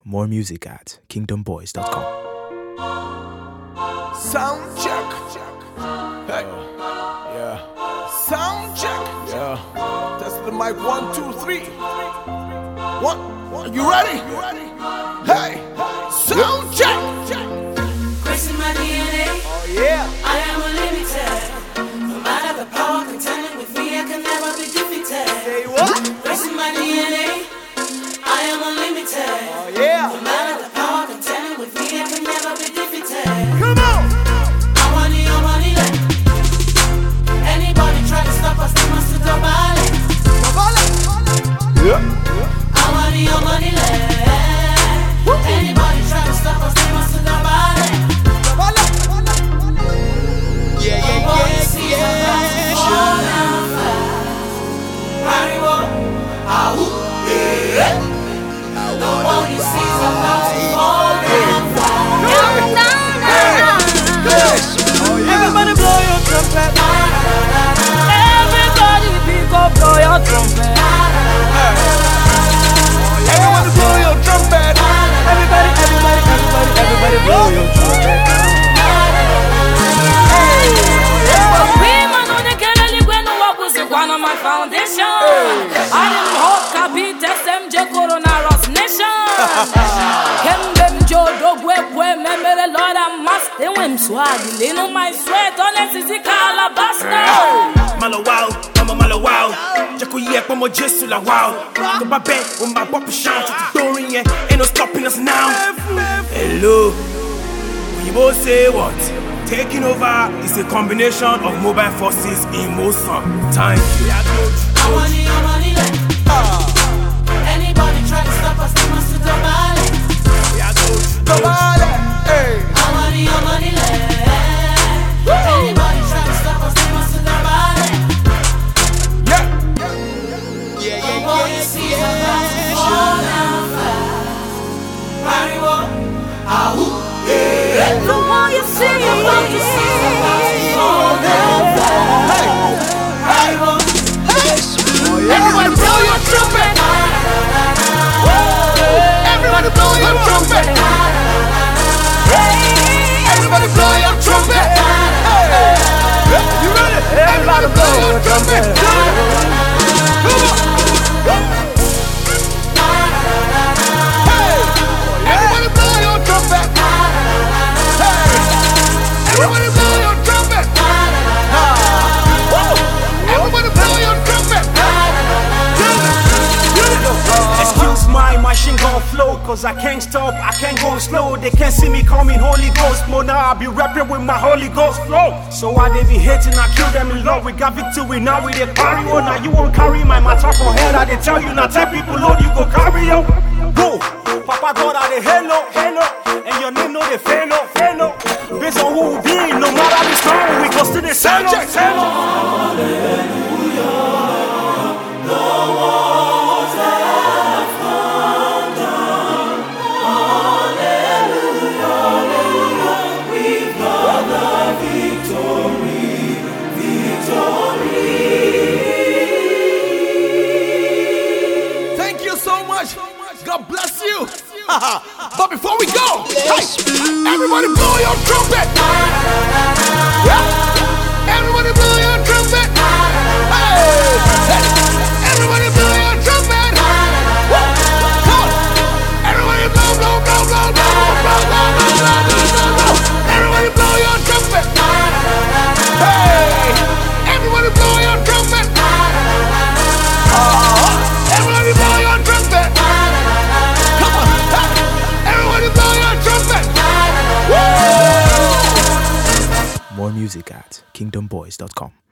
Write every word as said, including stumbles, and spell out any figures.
More music at kingdom boys dot com. Sound check. Hey. Yeah. Sound check. Yeah. Test the mic. One, two, three. One. Are you ready? Hey. Sound check. Grace in my D N A. Oh yeah. I am unlimited. No matter the power contending with me, I can never be defeated. Say what? Grace in my D N A. I am unlimited. Oh yeah. No matter the power contending with me, I can never be defeated. Come on. I want it, I want it. Anybody try to stop us, they must double it. Yeah. I want it, I want it. Anybody try to stop us, they must double it. Yeah, yeah, yeah, yeah. Fall down fast. Mariwo, ahoo, yeah. Nobody sees about to fall down fast. Everybody blow your trumpet. Everybody pick up, blow your trumpet. Everyone blow your trumpet. Everybody, everybody, everybody, everybody blow your trumpet. Women on the Kelly when no one was one of my foundation. I didn't hope Kabi test M J Corona Ross Nation. Kembem Jodo Gwekwe Memele Lord and Master Wim Swag. Lino my sweat on it is the Calabasta. Malo wow, mama malo wow. Jaco yek mama jesu la wow. The babe when my pop shine to the door in ain't no stopping us now. Hello, we both say what? Taking over is a combination of mobile forces in motion. Time. I want it, I want it. Anybody try to stop us, they must double it. Double it. Hey. I want it, I want it. Anybody try to stop us, they must double it. Yeah. Yeah, yeah, Nobody yeah, sees yeah. about to fall down fast. Mariwo, ahoo, yeah. The one you see, Nobody sees about to fall down fast. Mariwo, Everybody blow your trumpet. Everybody blow your trumpet. Everybody blow your trumpet. You ready? Everybody blow your trumpet. Hey. Everybody blow your trumpet. Hey. Everybody blow your trumpet. Everybody blow your trumpet. Excuse my machine gun flow, cause I can't stop, I can't go slow. They can't see me coming Holy Ghost mode. Now I be rapping with my Holy Ghost flow. So why they be hating, I kill them in love. We got victory, now we they carry on. Now you won't carry my matter for head. I they tell you, now tell people, Lord, you go carry on. Go, Papa God, I they hello, hello. And your name no they fail, no, fail, no. Based on who we be, no matter the storm, we go still the same. Thank you so much. God bless you. But before we go, hey, everybody blow your trumpet. Yeah. Everybody blow your trumpet. Hey. Hey. Everybody blow your trumpet. Woo. Come on. Everybody blow, blow, blow, blow, blow, blow, blow, blow, blow, blow, blow. Everybody blow your trumpet. Hey. Everybody blow your trumpet. Uh-huh. Everybody blow your trumpet. Come on. Hey. Everybody blow your trumpet. Woo. More music at kingdom boys dot com.